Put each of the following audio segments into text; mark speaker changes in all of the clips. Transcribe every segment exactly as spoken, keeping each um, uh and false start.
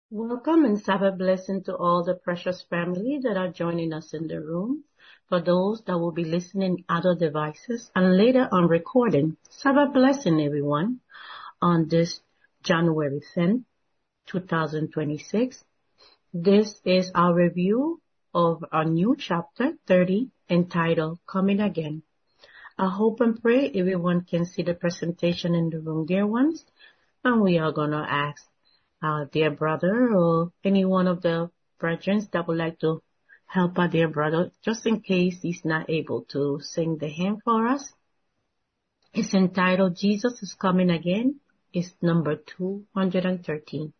Speaker 1: Welcome and Sabbath blessing to all the precious family that are joining us in the room. For those that will be listening other devices and later on recording, Sabbath blessing everyone on this January tenth, twenty twenty-six. This is our review of our new chapter thirty entitled Coming Again. I hope and pray everyone can see the presentation in the room, dear ones, and we are going to ask our dear brother or any one of the brethren that would like to help our dear brother, just in case he's not able to sing the hymn for us. It's entitled Jesus is Coming Again. It's number two hundred thirteen.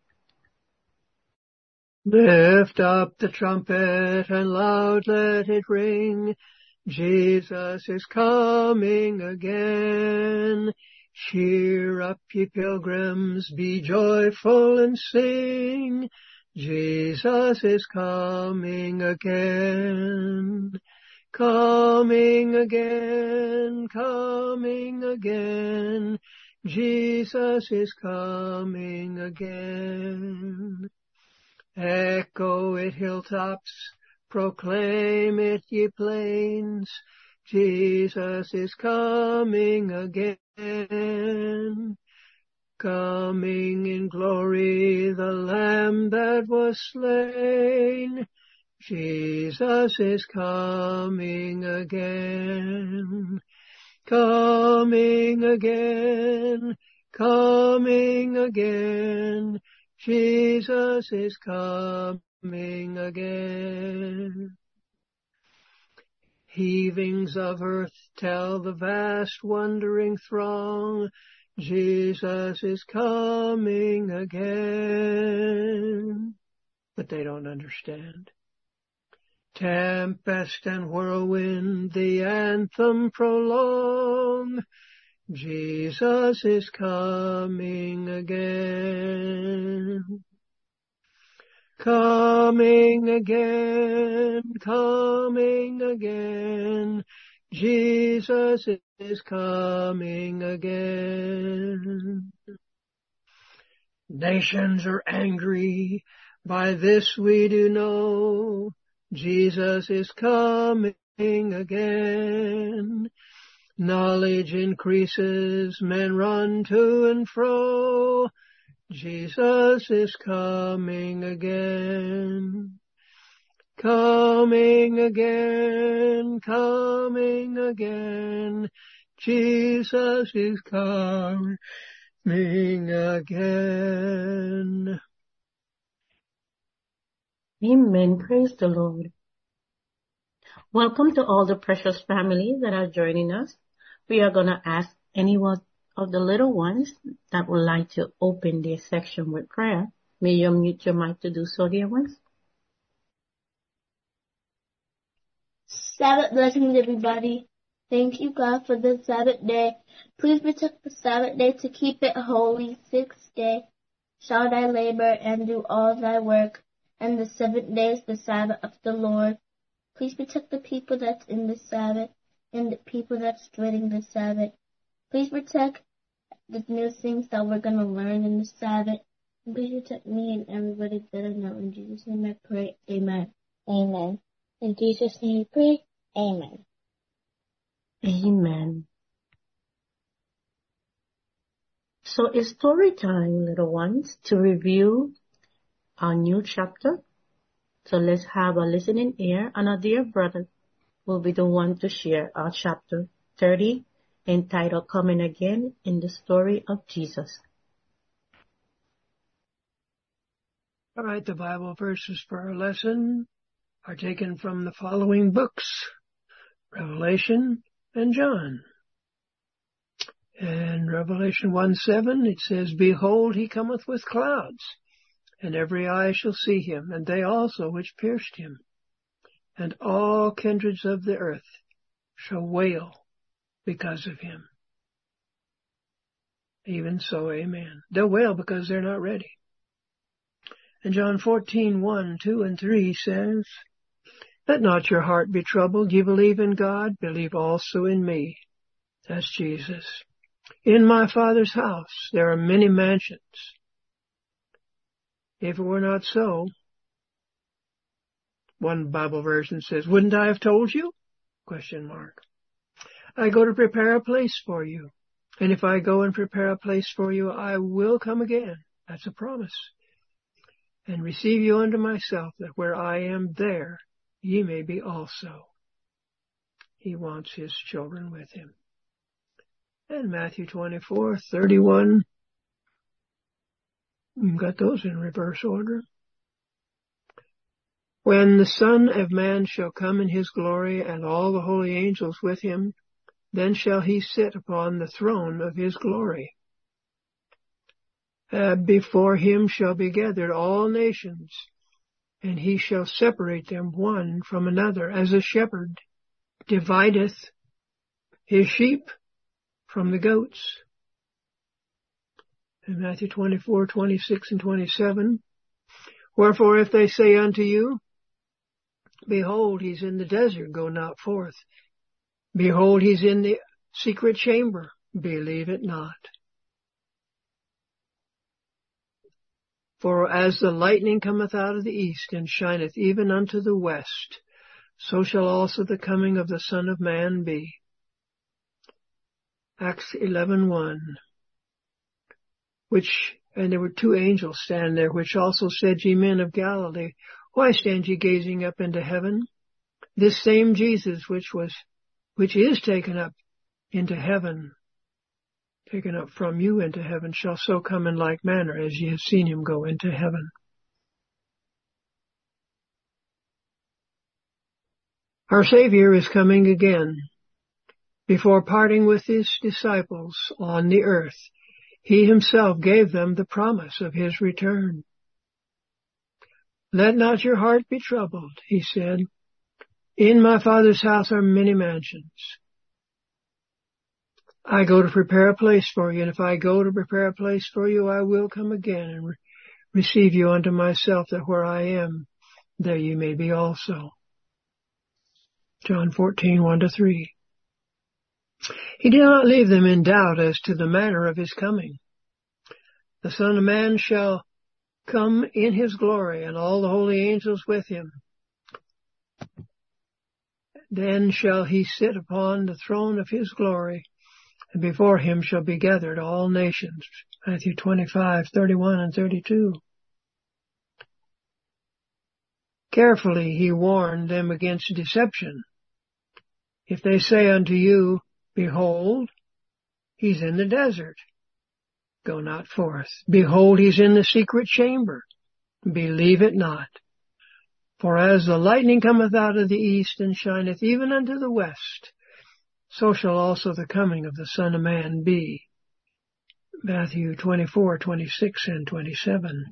Speaker 2: Lift up the trumpet and loud let it ring. Jesus is coming again. Cheer up, ye pilgrims, be joyful and sing. Jesus is coming again. Coming again, coming again. Jesus is coming again. Echo it, hilltops, proclaim it, ye plains. Jesus is coming again. Coming in glory, the Lamb that was slain. Jesus is coming again. Coming again, coming again. Jesus is coming again. Heavings of earth tell the vast wondering throng, Jesus is coming again. But they don't understand. Tempest and whirlwind the anthem prolong, Jesus is coming again. Coming again, coming again, Jesus is coming again. Nations are angry, by this we do know, Jesus is coming again. Knowledge increases, men run to and fro, Jesus is coming again. Coming again, coming again, Jesus is coming again.
Speaker 1: Amen. Praise the Lord. Welcome to all the precious family that are joining us. We are going to ask anyone of the little ones that would like to open their section with prayer. May you unmute your mic to do so, dear ones.
Speaker 3: Sabbath blessings, everybody. Thank you, God, for the Sabbath day. Please protect the Sabbath day to keep it holy. Sixth day shall thy labor and do all thy work, and the seventh day is the Sabbath of the Lord. Please protect the people that's in the Sabbath and the people that's spreading the Sabbath. Please protect the new things that we're going to learn in the Sabbath. And please protect me and everybody that I know. In Jesus' name I pray. Amen. Amen. In Jesus' name we pray. Amen.
Speaker 1: Amen. So it's story time, little ones, to review our new chapter. So let's have a listening ear, and our dear brother will be the one to share our chapter thirty, entitled Coming Again, in the story of Jesus.
Speaker 2: All right, the Bible verses for our lesson are taken from the following books, Revelation and John. In Revelation one seven, it says, Behold, he cometh with clouds, and every eye shall see him, and they also which pierced him. And all kindreds of the earth shall wail because of him. Even so, amen. They'll wail because they're not ready. And John fourteen, one, two, and three says, Let not your heart be troubled. Ye believe in God, believe also in me. That's Jesus. In my Father's house there are many mansions. If it were not so, one Bible version says, wouldn't I have told you? Question mark. I go to prepare a place for you. And if I go and prepare a place for you, I will come again. That's a promise. And receive you unto myself, that where I am, there ye may be also. He wants his children with him. And Matthew twenty-four, thirty-one. We've got those in reverse order. When the Son of Man shall come in his glory, and all the holy angels with him, then shall he sit upon the throne of his glory. Uh, before him shall be gathered all nations, and he shall separate them one from another, as a shepherd divideth his sheep from the goats. In Matthew twenty-four, twenty-six and twenty-seven, wherefore if they say unto you, behold, he's in the desert, go not forth. Behold, he's in the secret chamber, believe it not. For as the lightning cometh out of the east, and shineth even unto the west, so shall also the coming of the Son of Man be. Acts eleven one. Which, and there were two angels standing there, which also said, Ye men of Galilee, why stand ye gazing up into heaven? This same Jesus, which was, which is taken up into heaven, taken up from you into heaven, shall so come in like manner as ye have seen him go into heaven. Our Savior is coming again. Before parting with his disciples on the earth, he himself gave them the promise of his return. Let not your heart be troubled, he said. In my Father's house are many mansions. I go to prepare a place for you, and if I go to prepare a place for you, I will come again and re- receive you unto myself, that where I am, there you may be also. John fourteen, one to three. He did not leave them in doubt as to the manner of his coming. The Son of Man shall come in his glory, and all the holy angels with him. Then shall he sit upon the throne of his glory, and before him shall be gathered all nations. Matthew twenty-five, thirty-one and thirty-two. Carefully he warned them against deception. If they say unto you, behold, he's in the desert, go not forth. Behold, he's in the secret chamber, believe it not. For as the lightning cometh out of the east, and shineth even unto the west, so shall also the coming of the Son of Man be. Matthew twenty-four, twenty-six and twenty-seven.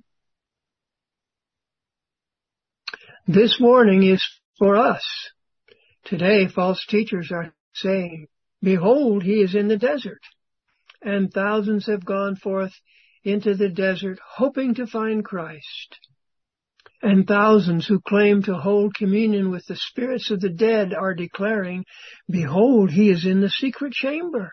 Speaker 2: This warning is for us. Today, false teachers are saying, behold, he is in the desert. And thousands have gone forth into the desert, hoping to find Christ. And thousands who claim to hold communion with the spirits of the dead are declaring, behold, he is in the secret chamber.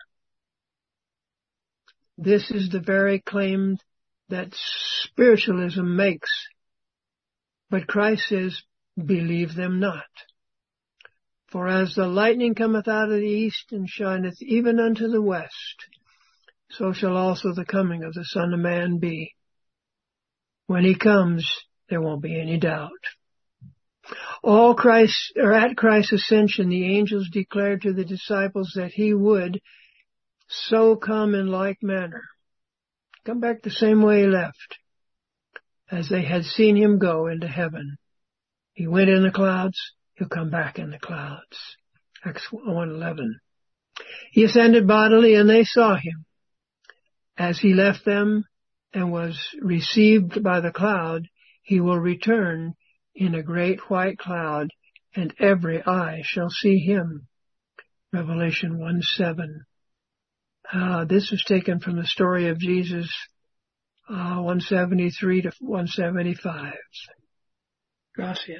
Speaker 2: This is the very claim that spiritualism makes. But Christ says, believe them not. For as the lightning cometh out of the east, and shineth even unto the west, so shall also the coming of the Son of Man be. When he comes, there won't be any doubt. All Christ, or at Christ's ascension, the angels declared to the disciples that he would so come in like manner, come back the same way he left, as they had seen him go into heaven. He went in the clouds, he'll come back in the clouds. Acts one eleven. He ascended bodily, and they saw him. As he left them and was received by the cloud, he will return in a great white cloud, and every eye shall see him. Revelation one seven. Uh, this was taken from the story of Jesus, uh, one seventy-three to one seventy-five. Gracias.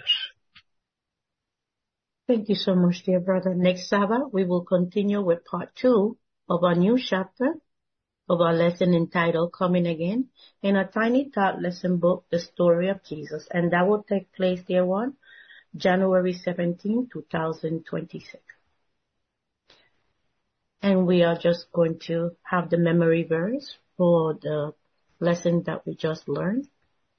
Speaker 1: Thank you so much, dear brother. Next Sabbath, we will continue with part two of our new chapter, of our lesson entitled Coming Again in a Tiny Tot lesson book, The Story of Jesus. And that will take place, dear one, January seventeenth, twenty twenty-six. And we are just going to have the memory verse for the lesson that we just learned.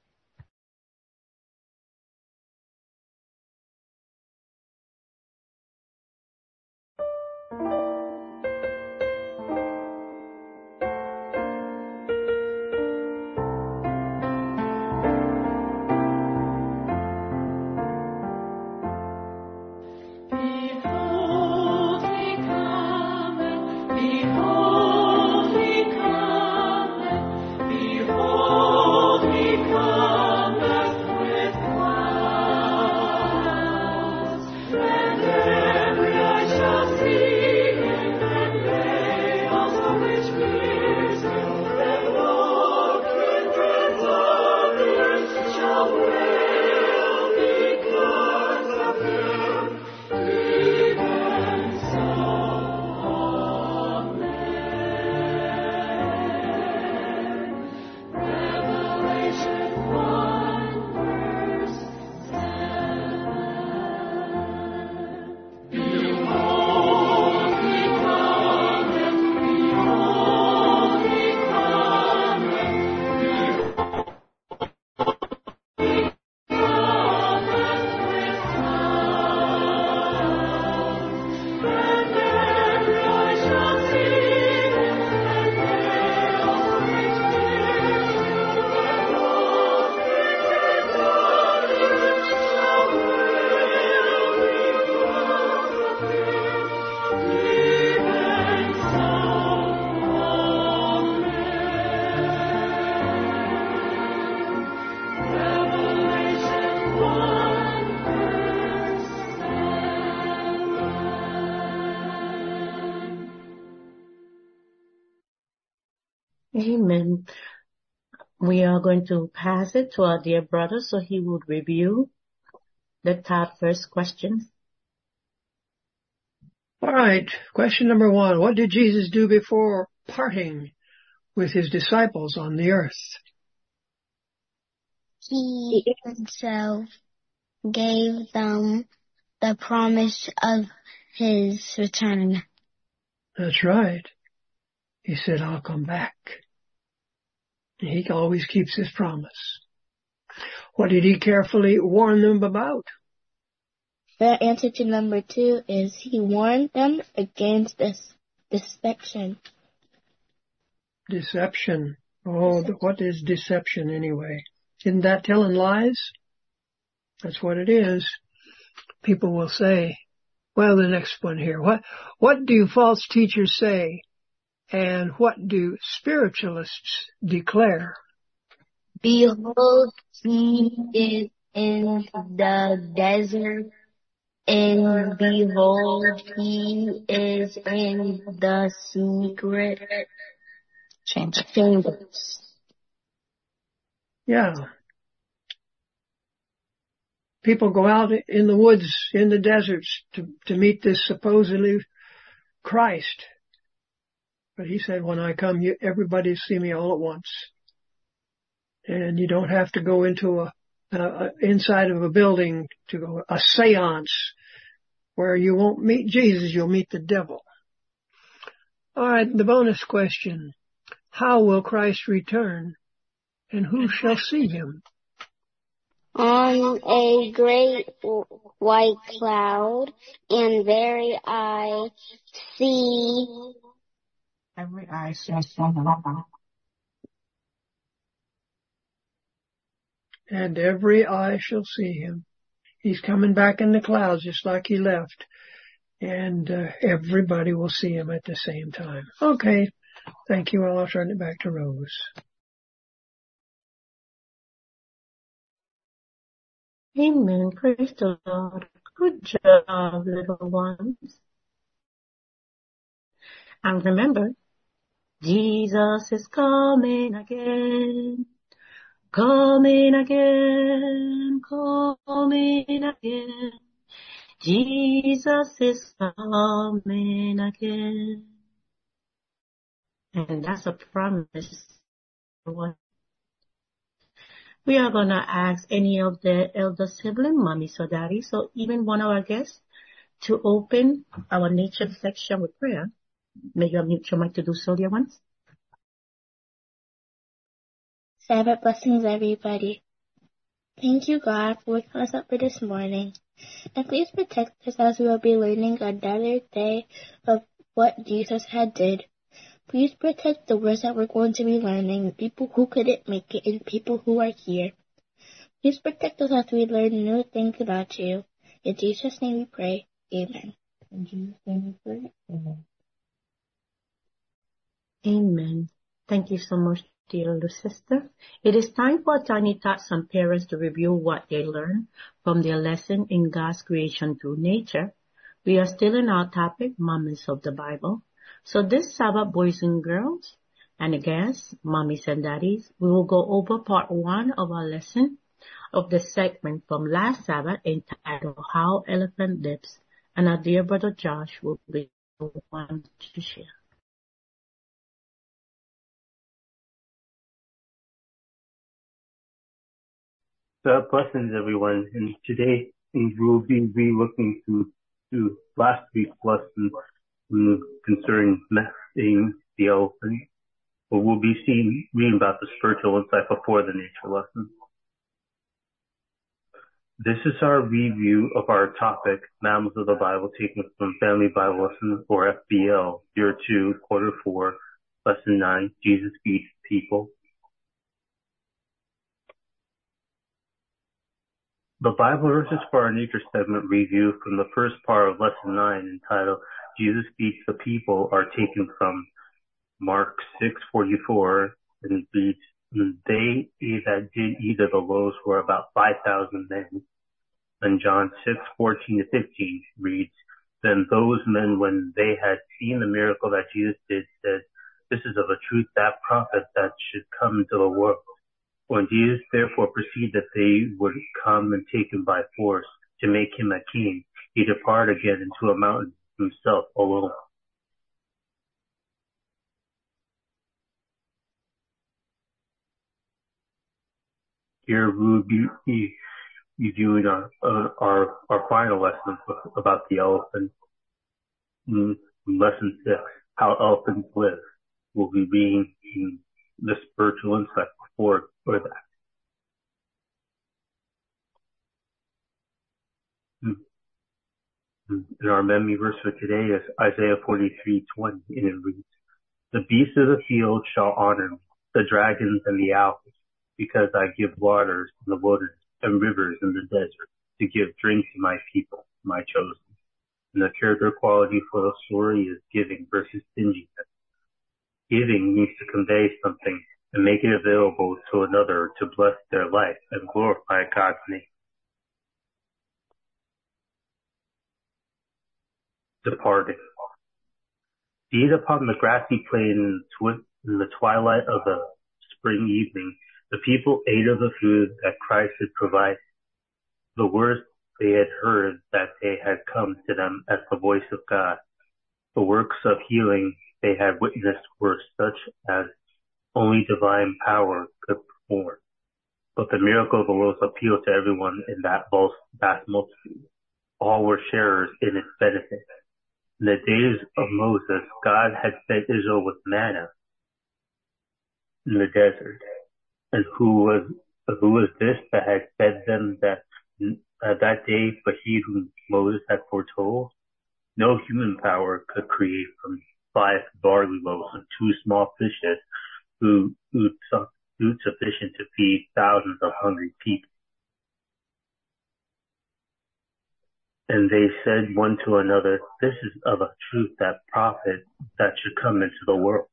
Speaker 1: Amen. We are going to pass it to our dear brother so he would review the top first questions.
Speaker 2: All right. Question number one. What did Jesus do before parting with his disciples on the earth?
Speaker 3: He himself gave them the promise of his return.
Speaker 2: That's right. He said, I'll come back. He always keeps his promise. What did he carefully warn them about?
Speaker 3: The answer to number two is he warned them against this deception.
Speaker 2: Deception. Oh, deception. What is deception anyway? Isn't that telling lies? That's what it is. People will say, well, the next one here. What, what do false teachers say? And what do spiritualists declare?
Speaker 3: Behold, he is in the desert, and behold, he is in the secret chambers.
Speaker 2: Yeah. People go out in the woods, in the deserts, to, to meet this supposedly Christ. But he said, when I come, you, everybody see me all at once. And you don't have to go into a, a inside of a building to go a seance where you won't meet Jesus, you'll meet the devil. All right, the bonus question. How will Christ return, and who shall see him?
Speaker 3: On a great white cloud, and very eye see.
Speaker 1: Every eye shall see him.
Speaker 2: And every eye shall see him. He's coming back in the clouds just like he left. And uh, everybody will see him at the same time. Okay. Thank you. I'll turn it back to Rose.
Speaker 1: Amen. Praise the Lord. Good job, little ones. And remember, Jesus is coming again. Coming again, coming again. Jesus is coming again. And that's a promise. We are going to ask any of the elder sibling, mommies or daddies, or even one of our guests to open our nature section with prayer. May you unmute your mic to do so, dear ones.
Speaker 3: Sabbath blessings, everybody. Thank you, God, for waking us up for this morning. And please protect us as we will be learning another day of what Jesus had did. Please protect the words that we're going to be learning, people who couldn't make it, and people who are here. Please protect us as we learn new things about you. In Jesus' name we pray. Amen. In Jesus' name we pray. Amen.
Speaker 1: Amen. Thank you so much, dear little sister. It is time for Tiny Tots and parents to review what they learned from their lesson in God's creation through nature. We are still in our topic, Mommies of the Bible. So this Sabbath, boys and girls, and the guests, mommies and daddies, we will go over part one of our lesson of the segment from last Sabbath entitled How Elephant Lives, and our dear brother Josh will be the one to share.
Speaker 4: So blessings, everyone. And today we will be re-looking to, to last week's lesson concerning seeing the elephant. But we'll be seeing, reading about the spiritual insight before the nature lesson. This is our review of our topic, Mammals of the Bible, taken from Family Bible Lesson, or F B L, Year two, Quarter four, Lesson nine, Jesus Feeds People. The Bible verses for our nature segment review from the first part of Lesson nine, entitled Jesus Feeds the People, are taken from Mark six forty-four, and reads, "They that did eat of the loaves were about five thousand men." And John six fourteen to fifteen reads, "Then those men, when they had seen the miracle that Jesus did, said, This is of a truth that prophet that should come into the world. When Jesus therefore perceived that they would come and take him by force to make him a king, he departed again into a mountain himself alone." Here we will be reviewing our, uh, our, our final lesson about the elephant. In lesson six, How Elephants Live. We'll be reading the spiritual insight before for that. And our memory verse for today is Isaiah forty-three twenty, and it reads, "The beasts of the field shall honor me, the dragons and the owls, because I give waters in the wilderness and rivers in the desert to give drink to my people, my chosen." And the character quality for the story is giving versus stinginess. Giving means to convey something and make it available to another to bless their life and glorify God's name. Departing. Seated upon the grassy plain in the twilight of the spring evening, the people ate of the food that Christ had provided. The words they had heard that they had come to them as the voice of God. The works of healing they had witnessed were such as only divine power could perform. But the miracle of the loaves appealed to everyone in that vast multitude. All were sharers in its benefit. In the days of Moses, God had fed Israel with manna in the desert. And who was who was this that had fed them that uh, that day but he whom Moses had foretold? No human power could create from five barley loaves and two small fishes food, food, food sufficient to feed thousands of hungry people. And they said one to another, "This is of a truth that prophet that should come into the world."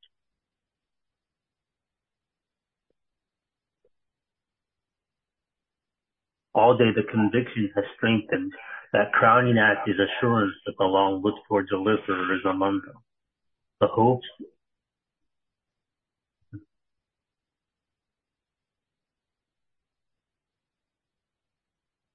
Speaker 4: All day the conviction has strengthened. That crowning act is assurance that the long looked for deliverer is among them. The hopes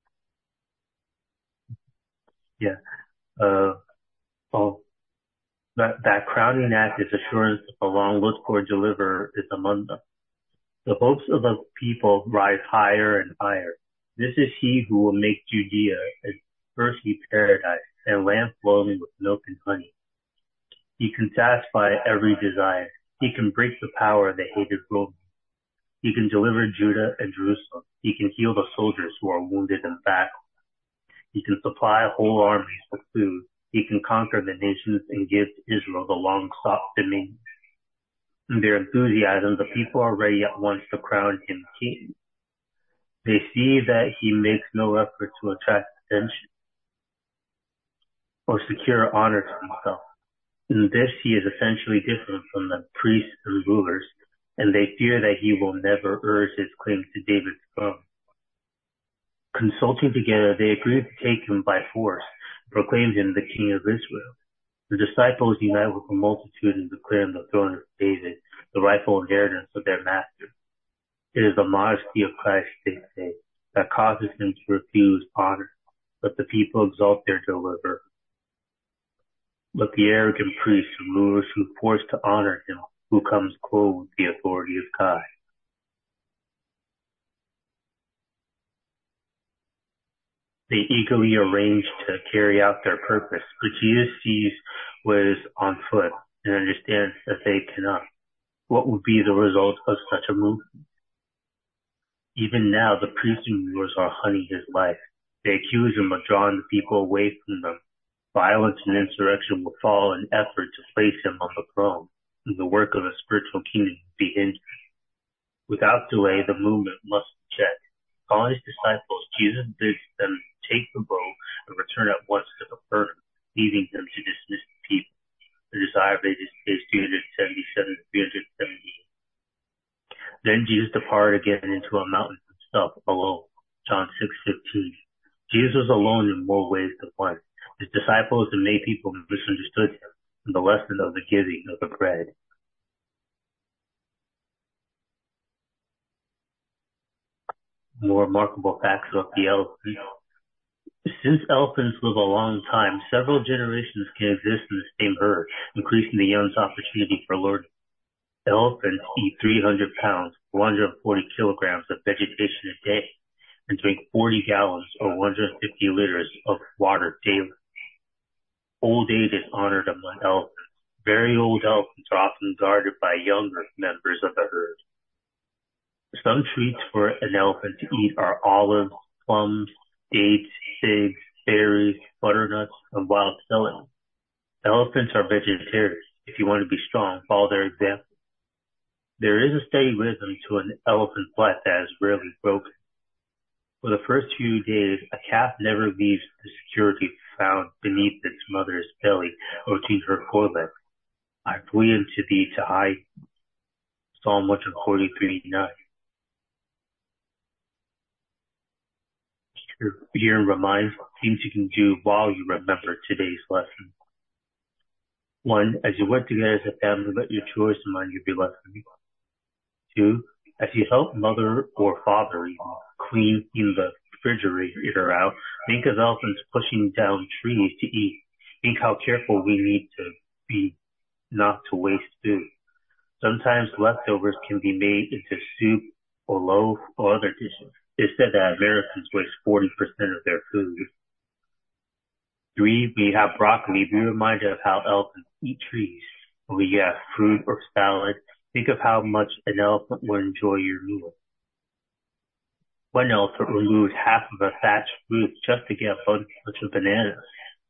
Speaker 4: yeah, uh, oh, That, that crowning act is assurance that the long looked for deliverer is among them. The hopes of the people rise higher and higher. This is he who will make Judea an earthly paradise and land flowing with milk and honey. He can satisfy every desire. He can break the power of the hated Romans. He can deliver Judah and Jerusalem. He can heal the soldiers who are wounded in battle. He can supply whole armies with food. He can conquer the nations and give to Israel the long-sought dominion. In their enthusiasm, the people are ready at once to crown him king. They see that he makes no effort to attract attention or secure honor to himself. In this, he is essentially different from the priests and rulers, and they fear that he will never urge his claim to David's throne. Consulting together, they agreed to take him by force and proclaim him the king of Israel. The disciples unite with the multitude in declaring the throne of David, the rightful inheritance of their master. It is the modesty of Christ, they say, that causes him to refuse honor. Let the people exalt their deliverer. Let the arrogant priests and rulers who force to honor him, who comes clothed with the authority of God. They eagerly arrange to carry out their purpose, but Jesus sees what is on foot and understands that they cannot. What would be the result of such a movement? Even now, the priests and rulers are hunting his life. They accuse him of drawing the people away from them. Violence and insurrection will fall in effort to place him on the throne, and the work of the spiritual kingdom will be hindered. Without delay, the movement must be checked. Calling his disciples, Jesus bids them take the bow and return at once to Capernaum, leaving them to dismiss the people. The desire of ages, page three seventy-seven to three seventy-eight. Then Jesus departed again into a mountain himself alone. John six fifteen. Jesus was alone in more ways than one. His disciples and many people misunderstood him and the lesson of the giving of the bread. More remarkable facts about the elephant. Since elephants live a long time, several generations can exist in the same herd, increasing the young's opportunity for learning. Elephants eat three hundred pounds, one hundred forty kilograms of vegetation a day, and drink forty gallons or one hundred fifty liters of water daily. Old age is honored among elephants. Very old elephants are often guarded by younger members of the herd. Some treats for an elephant to eat are olives, plums, dates, figs, berries, butternuts, and wild celery. Elephants are vegetarians. If you want to be strong, follow their example. There is a steady rhythm to an elephant's life that is rarely broken. For the first few days, a calf never leaves the security found beneath its mother's belly or between her forelegs. I flee unto thee to hide. Psalm one forty-three nine. Here reminds things you can do while you remember today's lesson. One, as you work together as a family, let your chores remind you of your lesson. Two, as you help mother or father even clean the refrigerator out, think of elephants pushing down trees to eat. Think how careful we need to be not to waste food. Sometimes leftovers can be made into soup or loaf or other dishes. It's said that Americans waste forty percent of their food. Three, when you have broccoli, be reminded of how elephants eat trees. When you have fruit or salad, think of how much an elephant will enjoy your meal. One elephant removed half of a thatched roof just to get a bunch of bananas.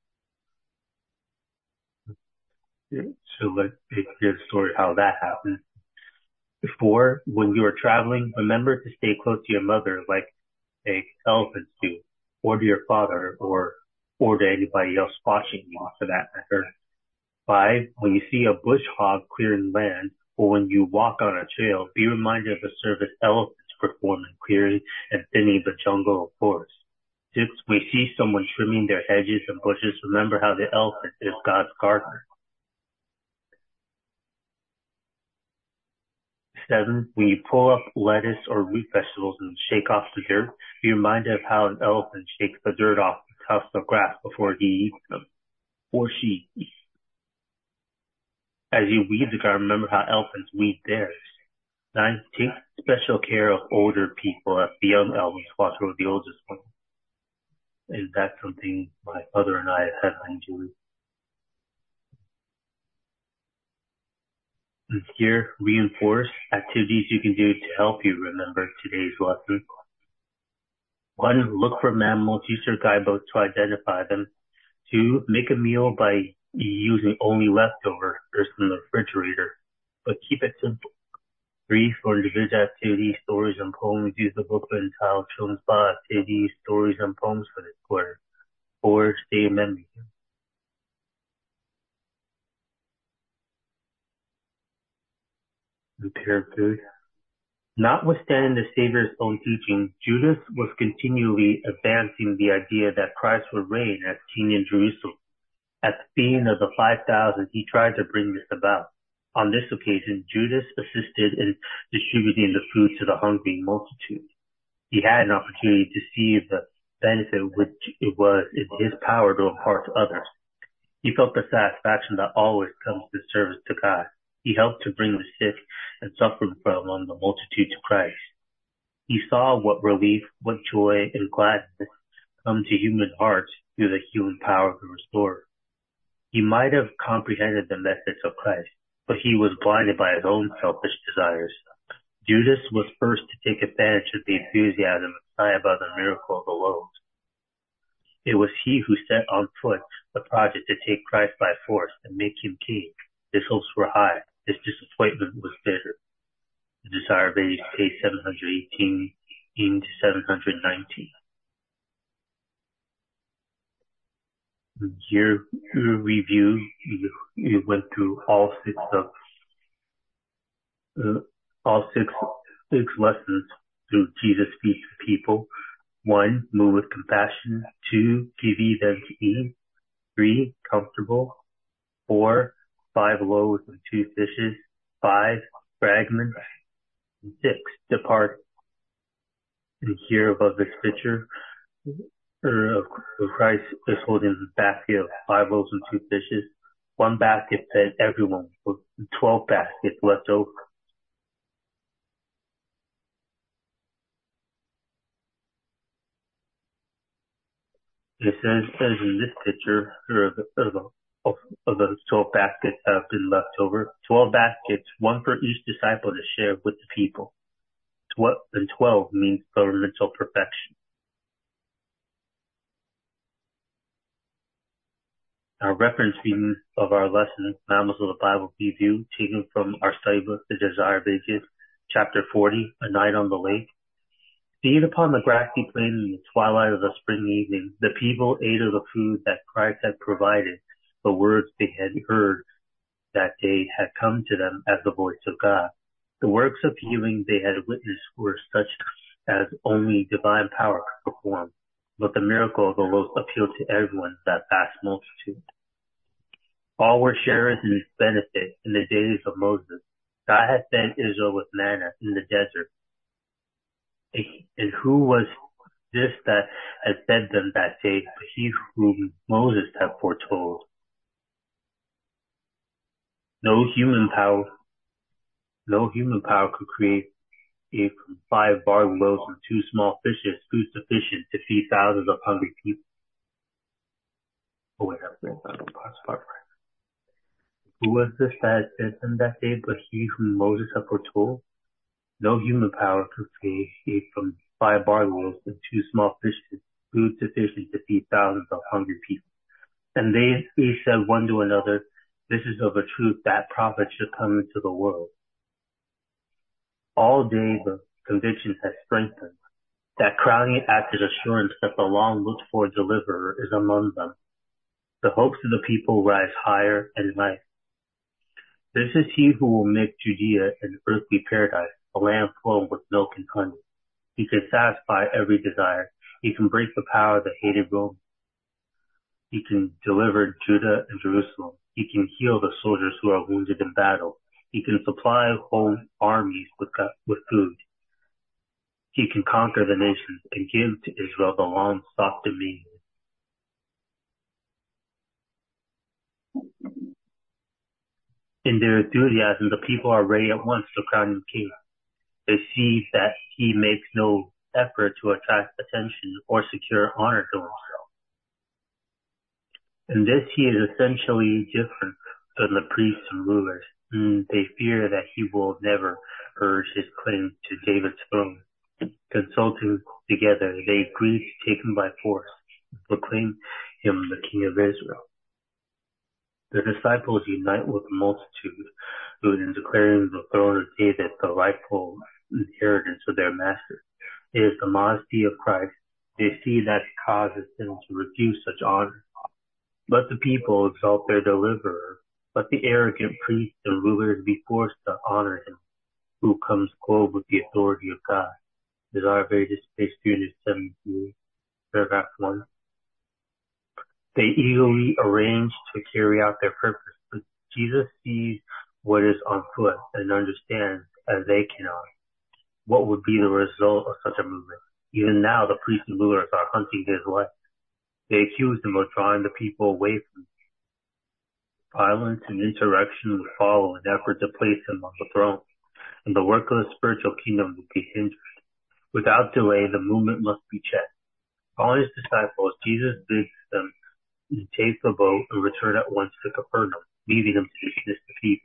Speaker 4: So let's hear the story how that happened. Four, when you are traveling, remember to stay close to your mother like a elephants do, or to your father, or or to anybody else watching you for that matter. Five, when you see a bush hog clearing land, or when you walk on a trail, be reminded of the service elephants perform in clearing and thinning the jungle or forest. Six, when you see someone trimming their hedges and bushes, remember how the elephant is God's gardener. Seven, when you pull up lettuce or root vegetables and shake off the dirt, be reminded of how an elephant shakes the dirt off the tufts of grass before he eats them, or she. As you weed the garden, remember how elephants weed theirs. Nine, take special care of older people as the young elephants watch over the oldest ones. And that's something my mother and I have enjoyed. And here, reinforce activities you can do to help you remember today's lesson. One, look for mammals. Use your guidebook to identify them. Two, make a meal by using only leftovers from the refrigerator, but keep it simple. Three, for individual activities, stories and poems, use the booklet entitled Children's Spot Activities, Stories and Poems for this quarter. Four, stay in memory. Empirical. Notwithstanding the Savior's own teaching, Judas was continually advancing the idea that Christ would reign as king in Jerusalem. At the feeding of the five thousand, he tried to bring this about. On this occasion, Judas assisted in distributing the food to the hungry multitude. He had an opportunity to see the benefit which it was in his power to impart to others. He felt the satisfaction that always comes to service to God. He helped to bring the sick and suffering from among the multitude to Christ. He saw what relief, what joy and gladness come to human hearts through the healing power of the restorer. He might have comprehended the message of Christ, but he was blinded by his own selfish desires. Judas was first to take advantage of the enthusiasm inspired by the miracle of the loaves. It was he who set on foot the project to take Christ by force and make him king. His hopes were high. His disappointment was bitter. The Desire of Ages, page seven hundred eighteen to seven hundred nineteen. Here, review, you, you went through all six of, uh, all six, six lessons through Jesus speaks to people. One, move with compassion. Two, give ye them to eat. Three, comfortable. Four, five loaves and two fishes. Five, fragments. And six, depart. And here above this picture, or of Christ is holding a basket of five loaves and two fishes. One basket fed everyone with twelve baskets left over. It says, as in this picture, or of the, of the, of the twelve baskets have been left over. Twelve baskets, one for each disciple to share with the people. Twelve, and twelve means governmental perfection. Our reference reading of our lesson, Mammals of the Bible Review, taken from our study book, The Desire of Ages, chapter forty, A Night on the Lake. Seated upon the grassy plain in the twilight of the spring evening, the people ate of the food that Christ had provided. The words they had heard that day had come to them as the voice of God. The works of healing they had witnessed were such as only divine power could perform. But the miracle of the loaves appealed to everyone, that vast multitude. All were sharers in its benefit in the days of Moses. God had fed Israel with manna in the desert. And who was this that had fed them that day but he whom Moses had foretold? No human power, no human power could create a from five barley loaves and two small fishes food sufficient to feed thousands of hungry people. Oh wait, I read that part. Who was this that had fed them that day but he whom Moses had foretold? No human power could create from five barley loaves and two small fishes food sufficient to feed thousands of hungry people. And they, they said one to another, this is of a truth that prophet should come into the world. All day the conviction has strengthened. That crowning act is assurance that the long-looked for deliverer is among them. The hopes of the people rise higher and higher. This is he who will make Judea an earthly paradise, a land flowing with milk and honey. He can satisfy every desire. He can break the power of the hated Rome. He can deliver Judah and Jerusalem. He can heal the soldiers who are wounded in battle. He can supply whole armies with, with food. He can conquer the nations and give to Israel the long sought dominion. In their enthusiasm, the people are ready at once to crown him king. They see that he makes no effort to attract attention or secure honor to himself. In this, he is essentially different from the priests and rulers. Mm, they fear that he will never urge his claim to David's throne. Consulting together, they agree to take him by force and proclaim him the King of Israel. The disciples unite with the multitude in declaring the throne of David the rightful inheritance of their master. It is the modesty of Christ. They see that it causes them to refuse such honor. Let the people exalt their deliverer. Let the arrogant priests and rulers be forced to honor him, who comes clothed with the authority of God. Desire Vedas, page three seventy-three, paragraph one. They eagerly arrange to carry out their purpose, but Jesus sees what is on foot and understands, as they cannot, what would be the result of such a movement. Even now, the priests and rulers are hunting his life. They accuse him of drawing the people away from him. Violence and insurrection will follow in an effort to place him on the throne, and the work of the spiritual kingdom will be hindered. Without delay, the movement must be checked. Calling his disciples, Jesus bids them take the boat and return at once to Capernaum, leaving them to dismiss the people.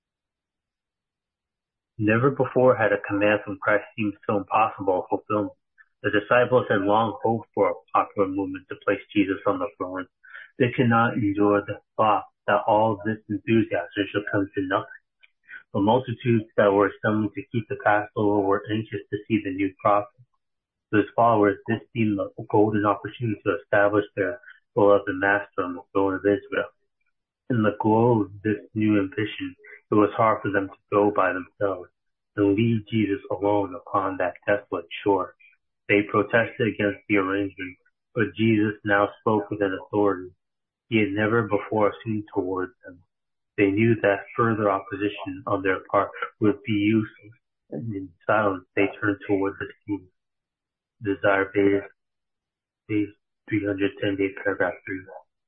Speaker 4: Never before had a command from Christ seemed so impossible of fulfillment. The disciples had long hoped for a popular movement to place Jesus on the throne. They could not endure the thought that all this enthusiasm should come to nothing. The multitudes that were assembled to keep the Passover were anxious to see the new prophet. To his followers, this seemed a golden opportunity to establish their beloved master on the throne of Israel. In the glow of this new ambition, it was hard for them to go by themselves and leave Jesus alone upon that desolate shore. They protested against the arrangement, but Jesus now spoke with an authority he had never before assumed towards them. They knew that further opposition on their part would be useless, and in silence they turned toward the king. Desire Vedas, page three ten, paragraph three.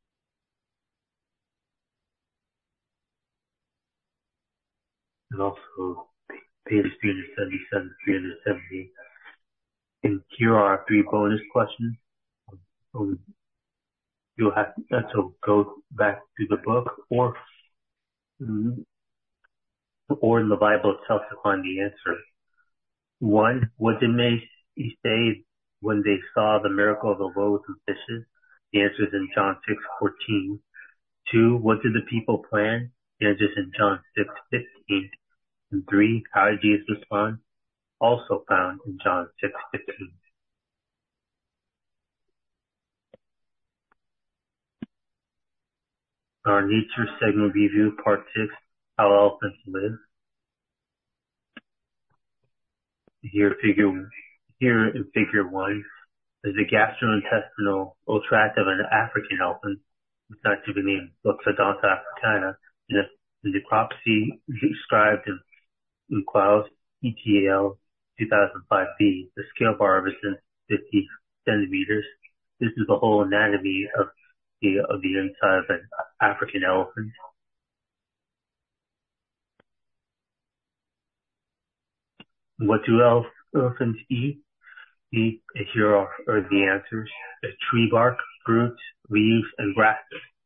Speaker 4: And also pages three seventy-seven, three seventy-eight. And here are three bonus questions. Um, you'll have to go back to the book or or in the Bible itself to find the answer. One, what did they say when they saw the miracle of the loaves and fishes? The answer is in John six fourteen. Two, what did the people plan? The answer is in John six fifteen. And three, how did Jesus respond? Also found in John six fifteen. Our nature segment review, part six, how elephants live. Here, figure here in figure one is the gastrointestinal tract of an African elephant, scientific name Loxodonta africana, in the necropsy described in, in Klaus E T L two thousand five B. The scale bar represents fifty centimeters. This is the whole anatomy of the of the inside of an African elephant. What do elephants eat? Eat, here are, are the answers. The tree bark, fruits, leaves, and grasses.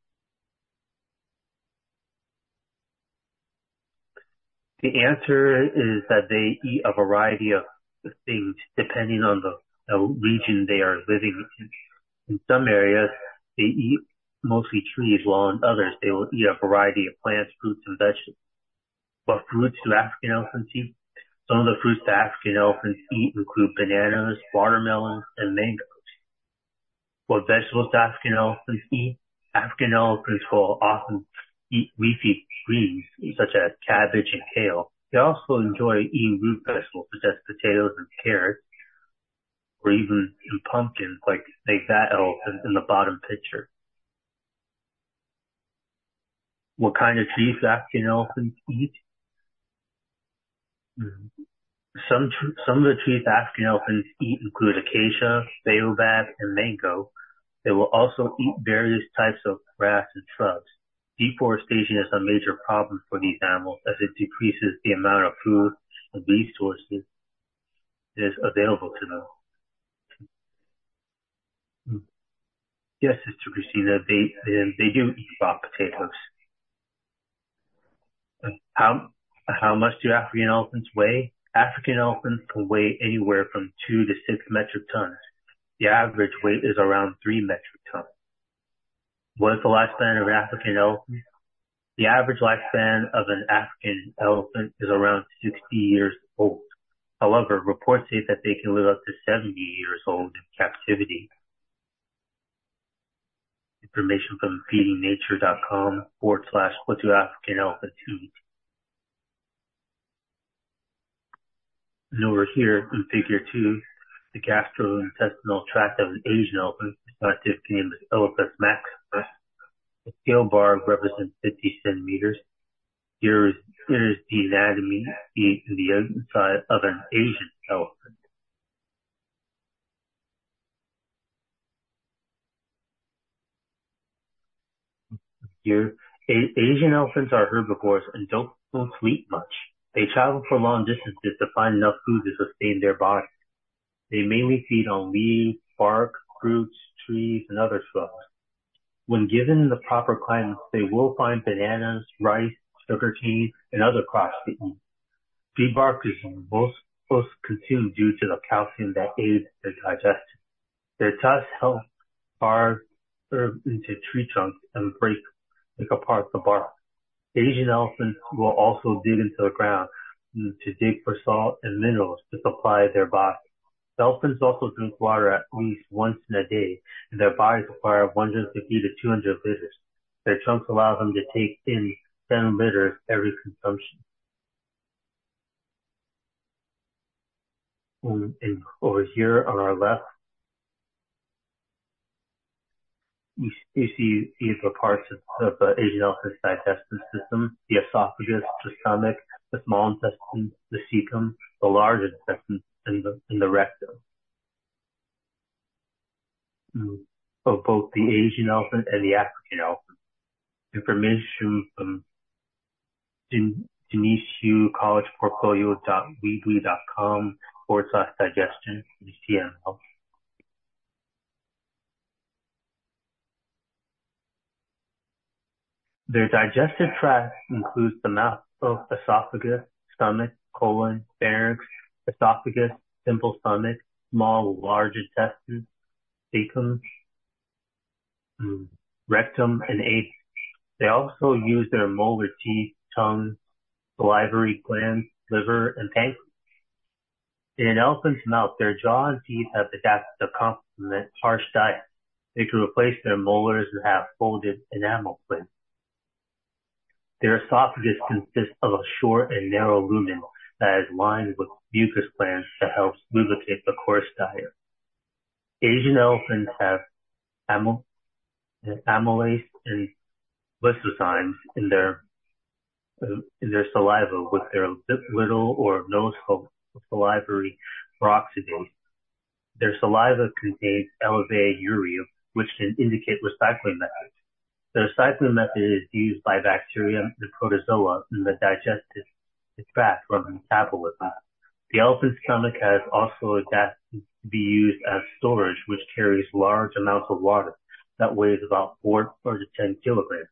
Speaker 4: The answer is that they eat a variety of things depending on the, the region they are living in. In some areas, they eat mostly trees, while in others, they will eat a variety of plants, fruits, and vegetables. What fruits do African elephants eat? Some of the fruits that African elephants eat include bananas, watermelons, and mangoes. What vegetables do African elephants eat? African elephants will often eat leafy greens, such as cabbage and kale. They also enjoy eating root vegetables, such as potatoes and carrots, or even in pumpkins, like, like that elephant in the bottom picture. What kind of trees do African elephants eat? Some tr- some of the trees African elephants eat include acacia, baobab, and mango. They will also eat various types of grass and shrubs. Deforestation is a major problem for these animals as it decreases the amount of food and resources that is available to them. Yes, Sister Christina, they, they, they do eat raw potatoes. How, how much do African elephants weigh? African elephants can weigh anywhere from two to six metric tons. The average weight is around three metric tons. What is the lifespan of an African elephant? The average lifespan of an African elephant is around sixty years old. However, reports say that they can live up to seventy years old in captivity. Information from feedingnature.com forward slash what do African elephants eat. And over here in figure two, the gastrointestinal tract of an Asian elephant, the scientific name is Elephas maximus. The scale bar represents fifty centimeters. Here is, here is the anatomy in the inside of an Asian elephant. Here, a- Asian elephants are herbivores and don't, don't eat much. They travel for long distances to find enough food to sustain their bodies. They mainly feed on leaves, bark, fruits, trees, and other shrubs. When given the proper climates, they will find bananas, rice, sugarcane, and other crops to eat. Tree bark is most, most consumed due to the calcium that aids their digestion. Their tusks help carve into tree trunks and break, break apart the bark. Asian elephants will also dig into the ground to dig for salt and minerals to supply their bodies. Elephants also drink water at least once in a day, and their bodies require one hundred fifty to two hundred liters. Their trunks allow them to take in ten liters every consumption. Um, and over here on our left, you, you see, see the parts of, of the Asian elephant's digestive system: the esophagus, the stomach, the small intestine, the cecum, the large intestine, and the, and the rectum. Mm. Of both the Asian elephant and the African elephant. Information from Denise Hugh College Portfolio dot weebly dot com forward slash digestion, D C M L. Their digestive tract includes the mouth of esophagus, stomach, colon, pharynx, esophagus, simple stomach, small, large intestine, cecum, mm, rectum, and anus. They also use their molar teeth, tongue, salivary glands, liver, and pancreas. In an elephant's mouth, their jaw and teeth have adapted to complement harsh diet. They can replace their molars and have folded enamel plates. Their esophagus consists of a short and narrow lumen that is lined with mucus glands that helps lubricate the coarse diet. Asian elephants have amyl- amylase and lysozymes in their uh, in their saliva with their little or no salivary peroxidase. Their saliva contains elevated urea, which can indicate recycling methods. The recycling method is used by bacteria and protozoa in the digestive tract for metabolism. The elephant's stomach has also adapted to be used as storage, which carries large amounts of water that weighs about four or to ten kilograms.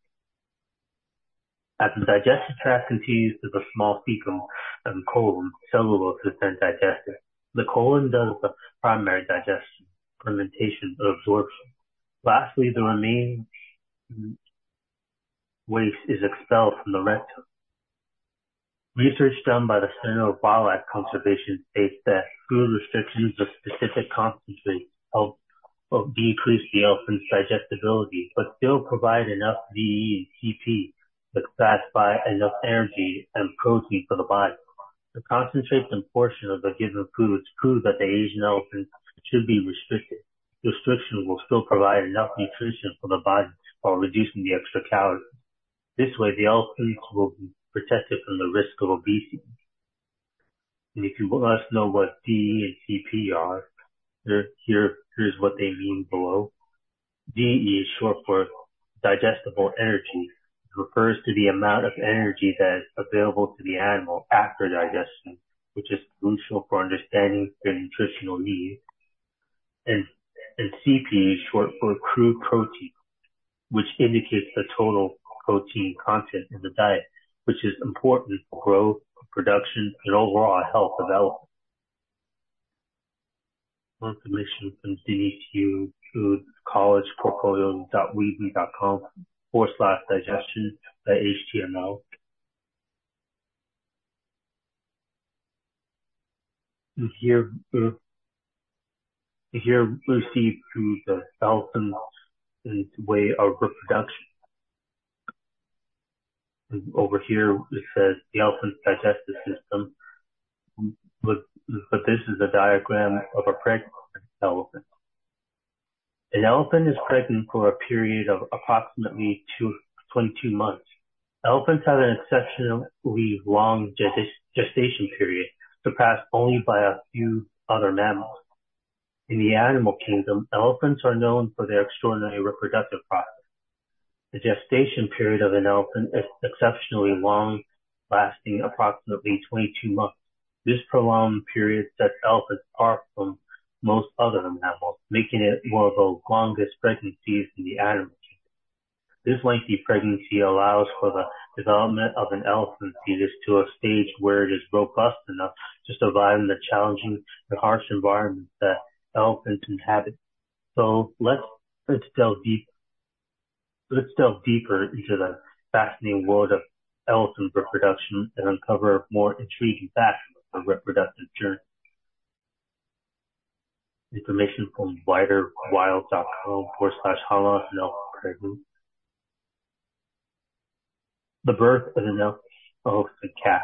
Speaker 4: As the digestive tract continues to the small cecum and colon, cellulose is then digested. The colon does the primary digestion, fermentation, and absorption. Lastly, the remaining waste is expelled from the rectum. Research done by the Center of Wildlife Conservation states that food restrictions of specific concentrates help decrease the elephant's digestibility, but still provide enough D E and C P to satisfy enough energy and protein for the body. The concentrates and portion of the given foods prove that the Asian elephant should be restricted. Restriction will still provide enough nutrition for the body while reducing the extra calories. This way, the elephants will be protected from the risk of obesity. And if you want us to know what D E and C P are, here, here, here's what they mean below. D E is short for digestible energy. refers to the amount of energy that is available to the animal after digestion, which is crucial for understanding their nutritional needs. And, and C P is short for crude protein, which indicates the total protein content in the diet, which is important for growth, production, and overall health of elephants. More information can be to to collegeportfolio.weebly.com forward slash digestion HTML. And here, uh, here we see through the elephant's way of reproduction. And over here it says the elephant's digestive system, but, but this is a diagram of a pregnant elephant. An elephant is pregnant for a period of approximately two, twenty-two months. Elephants have an exceptionally long gestation period, surpassed only by a few other mammals. In the animal kingdom, elephants are known for their extraordinary reproductive process. The gestation period of an elephant is exceptionally long, lasting approximately twenty-two months. This prolonged period sets elephants apart from most other mammals, making it one of the longest pregnancies in the animal kingdom. This lengthy pregnancy allows for the development of an elephant fetus to a stage where it is robust enough to survive in the challenging and harsh environments that elephants inhabit. So let's let's delve deep let's delve deeper into the fascinating world of elephant reproduction and uncover more intriguing facts of the reproductive journey. Information from widerwild.com forward slash Holland and elephant pregnant. The birth of an elephant calf.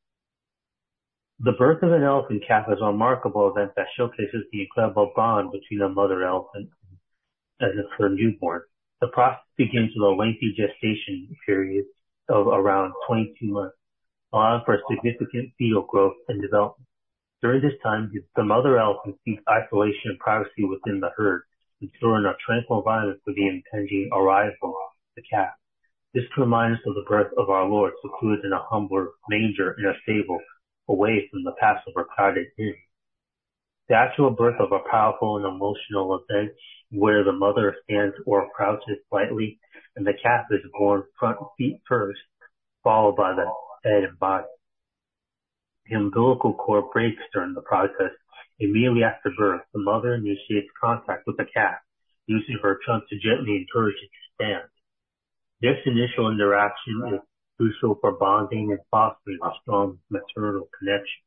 Speaker 4: The birth of an elephant calf is a remarkable event that showcases the incredible bond between a mother elephant and her newborn. The process begins with a lengthy gestation period of around twenty-two months, allowing for significant fetal growth and development. During this time, the mother elephant seeks isolation and privacy within the herd, ensuring a tranquil environment for the impending arrival of the calf. This reminds us of the birth of our Lord, secluded in a humbler manger in a stable, away from the Passover crowded inn. The actual birth of a powerful and emotional event where the mother stands or crouches slightly and the calf is born front feet first, followed by the head and body. The umbilical cord breaks during the process. Immediately after birth, the mother initiates contact with the calf, using her trunk to gently encourage it to stand. This initial interaction is crucial for bonding and fostering a strong maternal connection.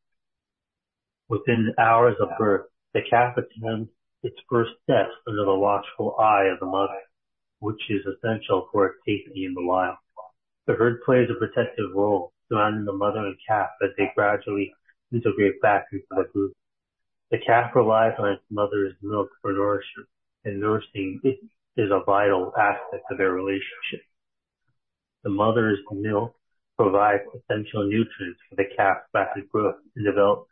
Speaker 4: Within hours of birth, the calf attempts its first steps under the watchful eye of the mother, which is essential for its safety in the wild. The herd plays a protective role, surrounding the mother and calf as they gradually integrate back into the group. The calf relies on its mother's milk for nourishment, and nursing is a vital aspect of their relationship. The mother's milk provides essential nutrients for the calf's rapid growth and development.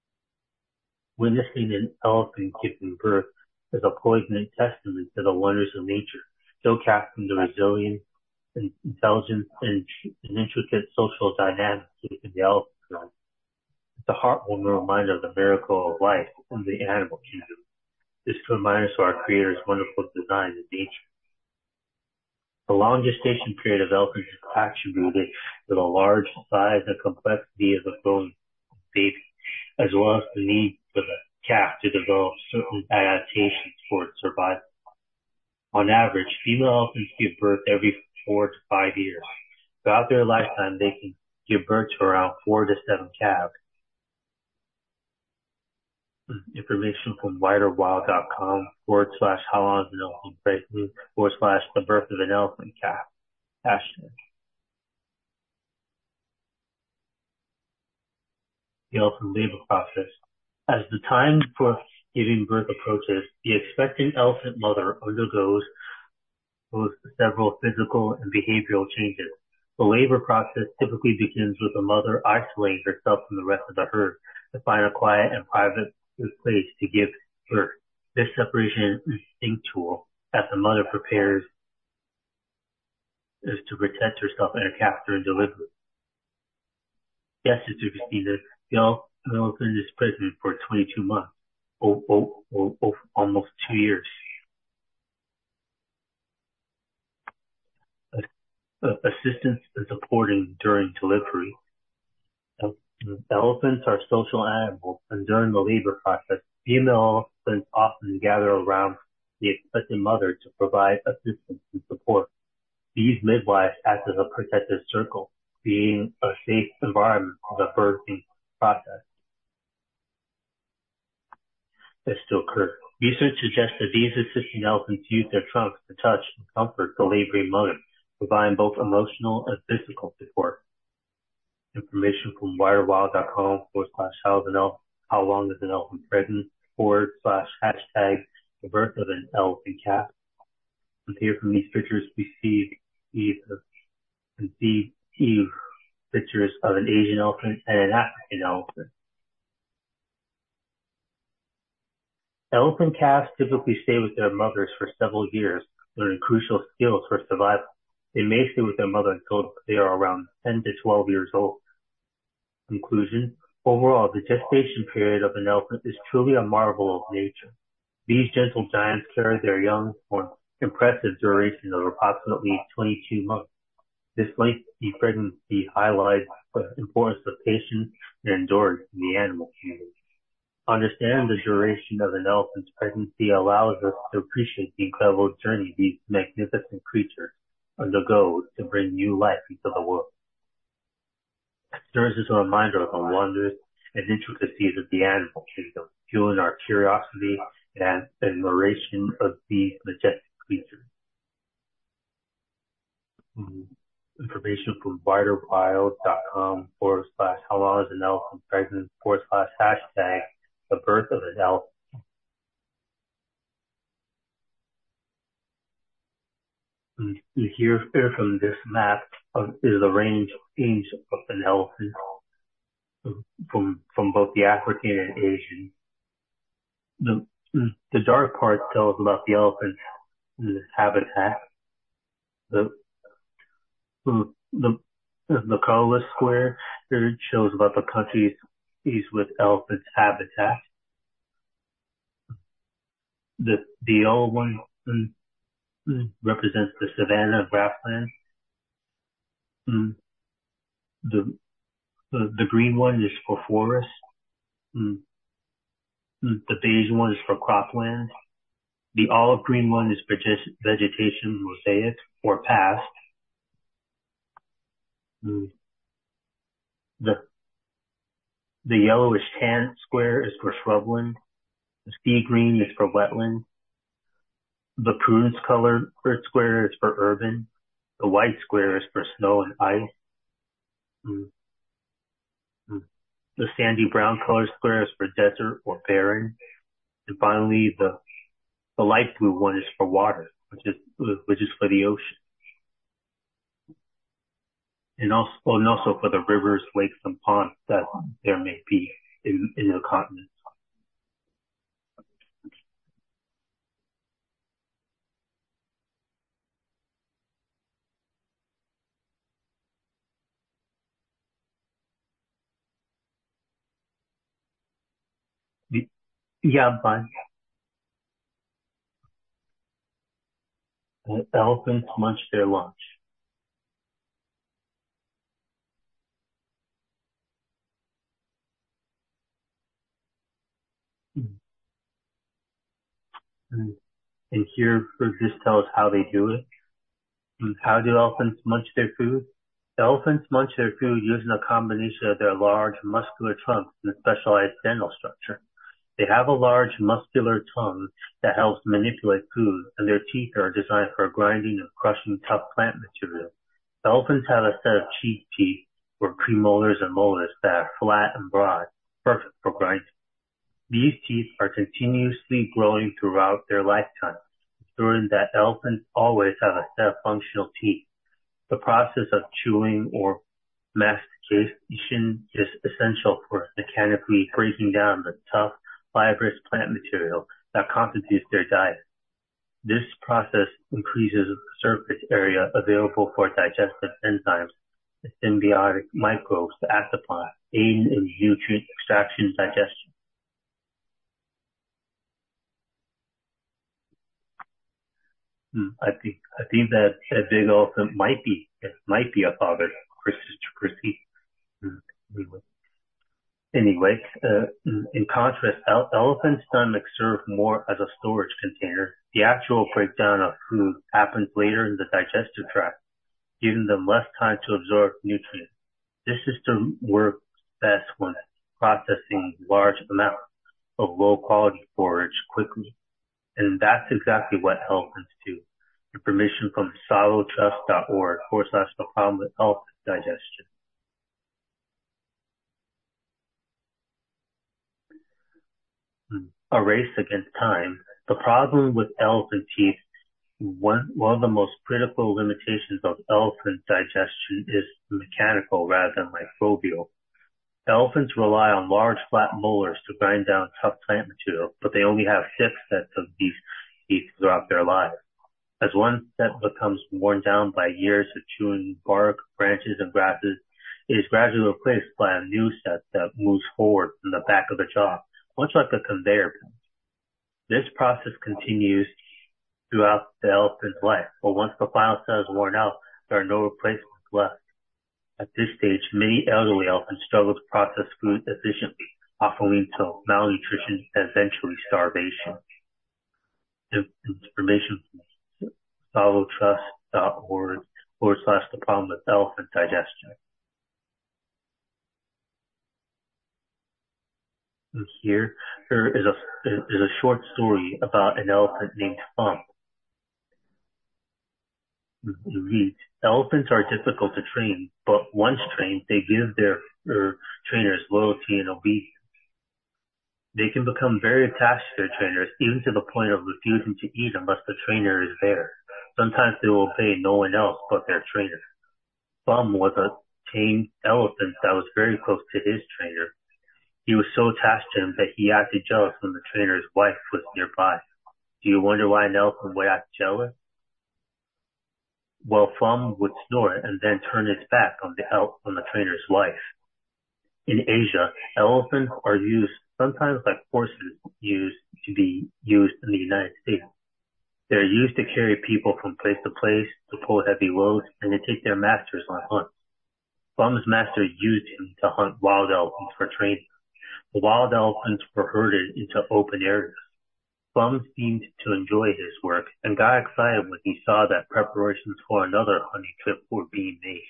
Speaker 4: Witnessing an elephant giving birth is a poignant testament to the wonders of nature, showcasing the resilience and intelligence and, and intricate social dynamics within the elephant herd. It's a heartwarming reminder of the miracle of life in the animal kingdom. This reminds us of our Creator's wonderful design in nature. The long gestation period of elephants is attributed to the large size and complexity of the growing baby, as well as the need for the calf to develop certain adaptations for its survival. On average, female elephants give birth every four to five years. Throughout their lifetime, they can give birth to around four to seven calves. Information from widerwild.com forward slash how long is an elephant pregnant forward slash the birth of an elephant calf. Hashtag. The elephant labor process. As the time for giving birth approaches, the expectant elephant mother undergoes several physical and behavioral changes. The labor process typically begins with the mother isolating herself from the rest of the herd to find a quiet and private place to give birth. This separation is instinctual as the mother prepares is to protect herself and her captor and deliver. Yes, Sister Christina, the elephant is pregnant for twenty-two months, oh, oh, oh, oh, almost two years. Uh, assistance and supporting during delivery. Uh, elephants are social animals, and during the labor process, female elephants often gather around the expectant mother to provide assistance and support. These midwives act as a protective circle, creating a safe environment for the birthing process that still occurs. Research suggests that these assisting elephants use their trunks to touch and comfort the laboring mother, providing both emotional and physical support. Information from wirewild dot com forward slash how, how long is an elephant pregnant forward slash hashtag the birth of an elephant calf. And here from these pictures we see these and see pictures of an Asian elephant and an African elephant. Elephant calves typically stay with their mothers for several years, learning crucial skills for survival. They may stay with their mother until they are around ten to twelve years old. Conclusion: overall, the gestation period of an elephant is truly a marvel of nature. These gentle giants carry their young for an impressive duration of approximately twenty-two months. This lengthy pregnancy highlights the importance of patience and endurance in the animal community. Understanding the duration of an elephant's pregnancy allows us to appreciate the incredible journey these magnificent creatures undergo to bring new life into the world. It serves as a reminder of the wonders and intricacies of the animal kingdom, fueling our curiosity and admiration of these majestic creatures. Mm-hmm. Information from wirewild dot com forward slash how long is an elephant pregnant forward slash hashtag the birth of an elephant. And here, here from this map of, is the range, range of an elephant from from both the African and Asian. The the dark part tells about the elephant's habitat. The the the colorless square here shows about the countries with elephant habitat. The the yellow one represents the savanna grassland. The the, the green one is for forest. The beige one is for cropland. The olive green one is for vegetation mosaic or past. The The yellowish tan square is for shrubland. The sea green is for wetland. The prudence colored square is for urban. The white square is for snow and ice. Mm. Mm. The sandy brown colored square is for desert or barren. And finally, the the light blue one is for water, which is which is for the ocean. And also, and also for the rivers, lakes, and ponds that there may be in, in the continent. Yeah, but elephants munch their lunch. And, and here, this tells how they do it. And how do elephants munch their food? Elephants munch their food using a combination of their large muscular trunks and specialized dental structure. They have a large muscular tongue that helps manipulate food, and their teeth are designed for grinding and crushing tough plant material. Elephants have a set of cheek teeth, or premolars and molars, that are flat and broad, perfect for grinding. These teeth are continuously growing throughout their lifetime, ensuring that elephants always have a set of functional teeth. The process of chewing or mastication is essential for mechanically breaking down the tough, fibrous plant material that constitutes their diet. This process increases the surface area available for digestive enzymes and symbiotic microbes to act upon, aiding in nutrient extraction and digestion. Hmm, I think I think that that big elephant might be it might be a father for Sister Chrissy. Hmm, Anyway, anyway uh, in in contrast, ele- elephant stomachs serve more as a storage container. The actual breakdown of food happens later in the digestive tract, giving them less time to absorb nutrients. This system works best when processing large amounts of low-quality forage quickly, and that's exactly what elephants do. Information from solotrust.org forward slash the problem with elephant digestion. Hmm. A race against time. The problem with elephant teeth, one, one of the most critical limitations of elephant digestion is mechanical rather than microbial. Elephants rely on large flat molars to grind down tough plant material, but they only have six sets of these teeth throughout their lives. As one set becomes worn down by years of chewing bark, branches, and grasses, it is gradually replaced by a new set that moves forward from the back of the jaw, much like a conveyor belt. This process continues throughout the elephant's life, but once the final set is worn out, there are no replacements left. At this stage, many elderly elephants struggle to process food efficiently, often leading to malnutrition and eventually starvation. Information from solotrust.org forward slash the problem with elephant digestion. And here, there is a, is a short story about an elephant named Fum. It reads, elephants are difficult to train, but once trained, they give their, their trainers loyalty and obedience. They can become very attached to their trainers, even to the point of refusing to eat unless the trainer is there. Sometimes they will obey no one else but their trainer. Bum was a tame elephant that was very close to his trainer. He was so attached to him that he acted jealous when the trainer's wife was nearby. Do you wonder why an elephant would act jealous? Well, Fum would snort and then turn his back on the el- on the trainer's wife. In Asia, elephants are used sometimes like horses used to be used in the United States. They're used to carry people from place to place, to pull heavy loads, and to take their masters on hunts. Fum's master used him to hunt wild elephants for training. The wild elephants were herded into open areas. Fum seemed to enjoy his work and got excited when he saw that preparations for another hunting trip were being made.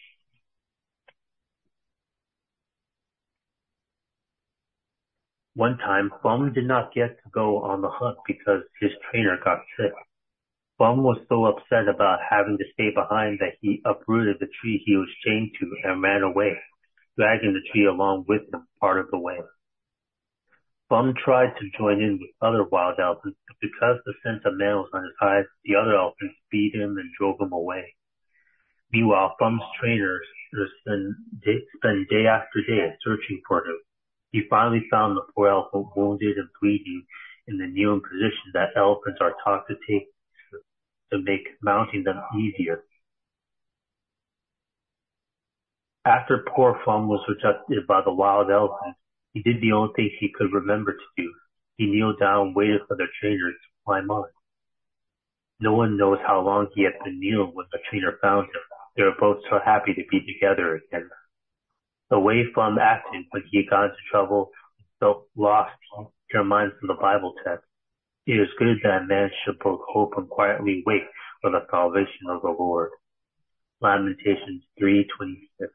Speaker 4: One time, Fum did not get to go on the hunt because his trainer got sick. Fum was so upset about having to stay behind that he uprooted the tree he was chained to and ran away, dragging the tree along with him part of the way. Fum tried to join in with other wild elephants, but because the scent of man was on his eyes, the other elephants beat him and drove him away. Meanwhile, Fum's trainers spend day, spend day after day searching for him. He finally found the poor elephant wounded and bleeding in the kneeling position that elephants are taught to take to make mounting them easier. After poor Fum was rejected by the wild elephants, he did the only thing he could remember to do. He kneeled down and waited for the trainer to climb on. No one knows how long he had been kneeling when the trainer found him. They were both so happy to be together again. The way Fum acted when he got into trouble and felt lost, he reminds from the Bible text. It is good that a man should both hope and quietly wait for the salvation of the Lord. Lamentations three twenty-six.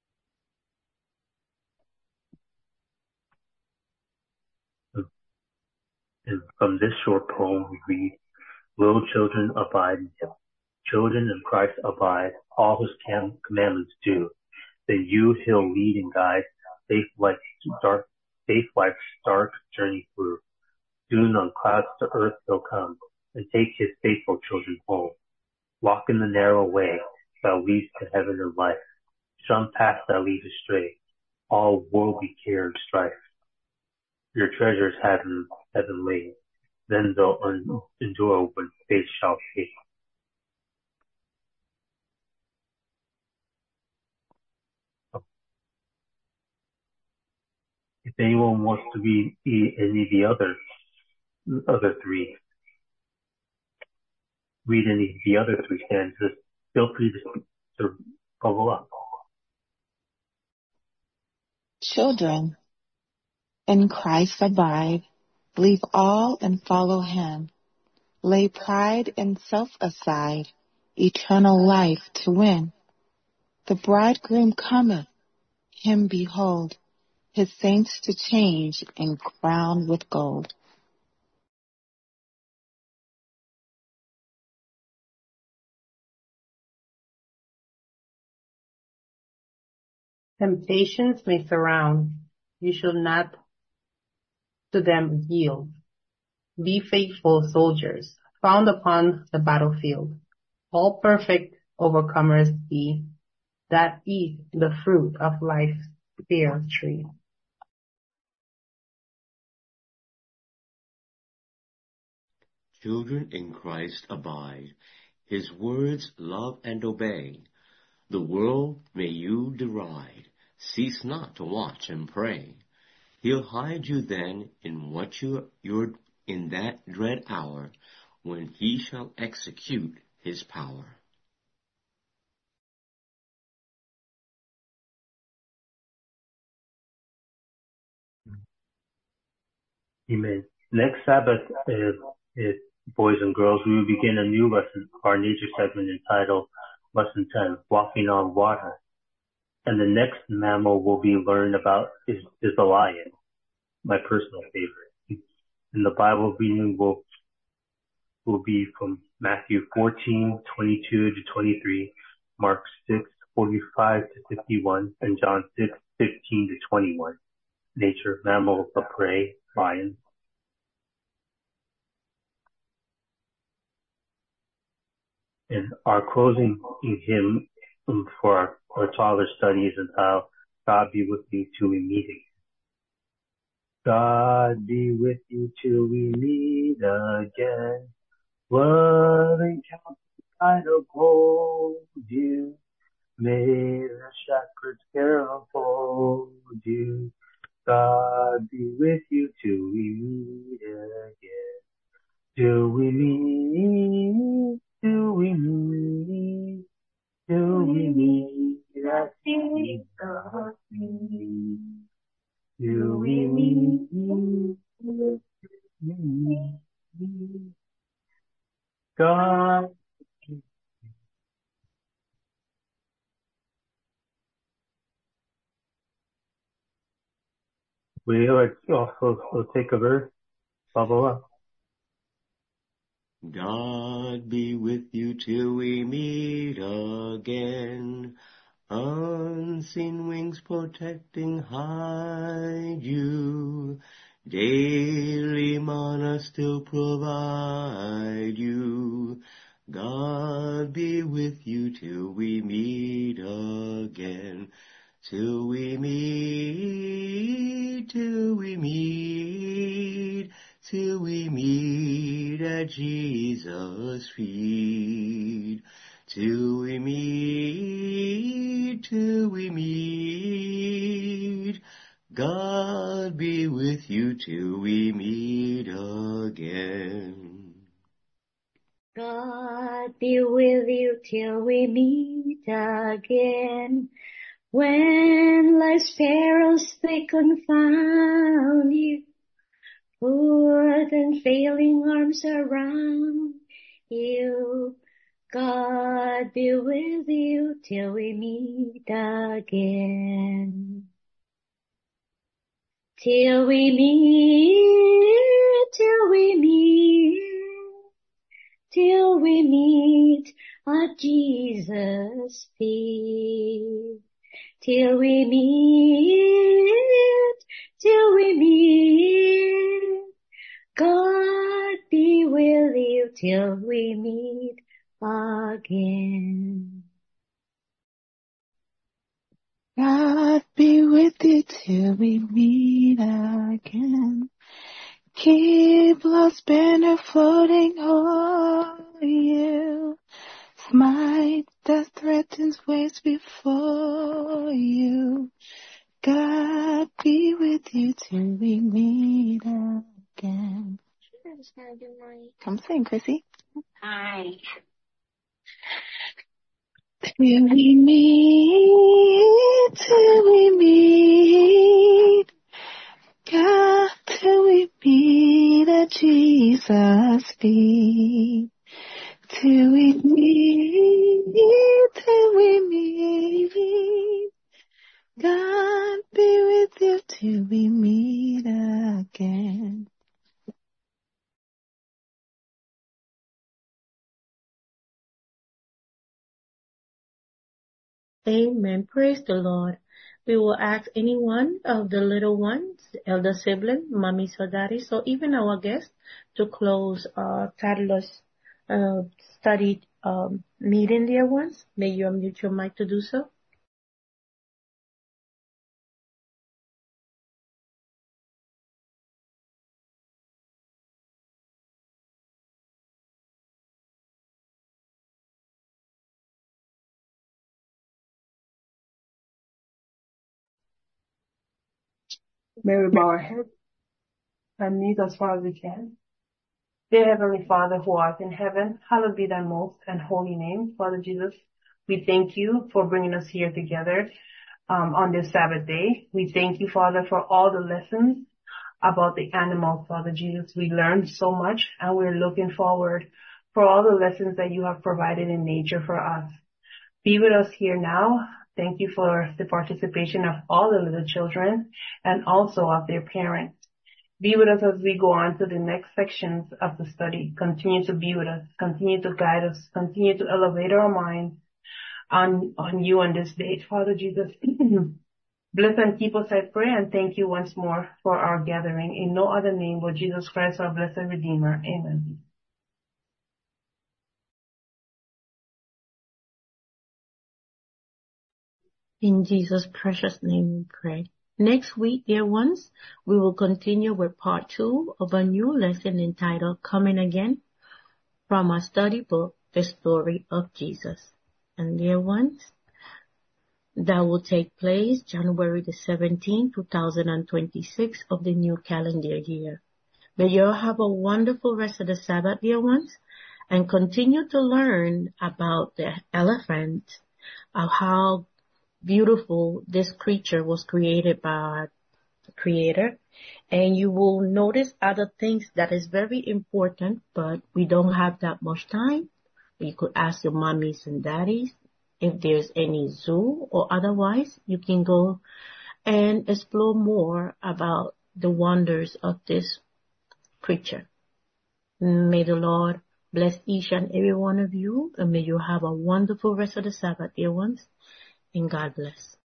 Speaker 4: And from this short poem we read, little children abide in him. Children in Christ abide, all his commandments do. Then you he'll lead and guide, safe life's dark, safe life's dark journey through. Soon on clouds to earth he'll come, and take his faithful children home. Walk in the narrow way that leads to heaven and life. Shun paths that lead astray, all worldly care and strife. Your treasures heaven, heaven laid. then they'll endure when faith shall fail. If anyone wants to read any of the other other three, read any of the other three stanzas, feel free to, to follow up.
Speaker 5: Children, in Christ abide, leave all and follow him. Lay pride and self aside, eternal life to win. The bridegroom cometh, him behold, his saints to change and crown with gold.
Speaker 6: Temptations may surround. You shall not to them yield. Be faithful soldiers, found upon the battlefield. All perfect overcomers be, that eat the fruit of life's fair tree.
Speaker 7: Children in Christ abide, his words love and obey. The world may you deride, cease not to watch and pray. He'll hide you then in what you, you're in that dread hour, when he shall execute his power.
Speaker 4: Amen. Next Sabbath, is, is boys and girls, we will begin a new lesson, our nature segment entitled Lesson ten, Walking on Water. And the next mammal we'll be learned about is, is the lion, my personal favorite. And the Bible reading will, will be from Matthew fourteen, twenty-two to twenty-three, Mark six, forty-five to fifty-one, and John six, fifteen to twenty-one. Nature, mammals of prey, lions. And our closing hymn for our, our toddler study is entitled, God be with you till we meet again. God be with you till we meet again. Loving kind of hold you. May the shepherd's care unfold you. God be with you till we meet again. Till we meet, till we meet, till we meet at Jesus' feet. Till we meet, till we meet. God. We like also will take a verse, follow up.
Speaker 7: God be with you till we meet again. Unseen wings protecting hide you. Daily manna still provide you. God be with you till we meet again. Till we meet, till we meet, till we meet at Jesus' feet. Till we meet, till we meet, God be with you till we meet again.
Speaker 8: God be with you till we meet again. When life's perils they confound you, put and failing arms around you. God be with you till we meet again. Till we meet, till we meet, till we meet at Jesus' feet. Till we meet, till we meet, God be with you till we meet again.
Speaker 5: God be with you till we meet again. Keep love's banner floating o'er you. Smite that threatens waves before you. God be with you till we meet again. Come sing, Chrissy.
Speaker 8: Hi.
Speaker 5: Till we meet, till we meet, God, till we meet at Jesus' feet. Till we meet, till we meet, God be with you till we meet again.
Speaker 1: Amen. Praise the Lord. We will ask anyone of the little ones, elder sibling, mummies or daddies, or even our guests to close our toddlers uh, study um, meeting, dear ones. May you unmute your mic to do so.
Speaker 6: May we bow our heads and kneel as far as we can. Dear Heavenly Father who art in heaven, hallowed be thy most and holy name. Father Jesus, we thank you for bringing us here together um, on this Sabbath day. We thank you, Father, for all the lessons about the animals, Father Jesus. We learned so much and we're looking forward for all the lessons that you have provided in nature for us. Be with us here now. Thank you for the participation of all the little children and also of their parents. Be with us as we go on to the next sections of the study. Continue to be with us. Continue to guide us. Continue to elevate our minds on, on you on this day. Father Jesus, bless and keep us, I pray, and thank you once more for our gathering. In no other name but Jesus Christ, our blessed Redeemer. Amen.
Speaker 1: In Jesus' precious name we pray. Next week, dear ones, we will continue with part two of a new lesson entitled Coming Again from our study book, The Story of Jesus. And dear ones, that will take place January the seventeenth, two thousand twenty-six of the new calendar year. May you all have a wonderful rest of the Sabbath, dear ones, and continue to learn about the elephant, of how beautiful this creature was created by the Creator. And you will notice other things that is very important, but we don't have that much time. You could ask your mommies and daddies if there's any zoo, or otherwise you can go and explore more about the wonders of this creature. May the Lord bless each and every one of you, and may you have a wonderful rest of the Sabbath, dear ones, and God bless.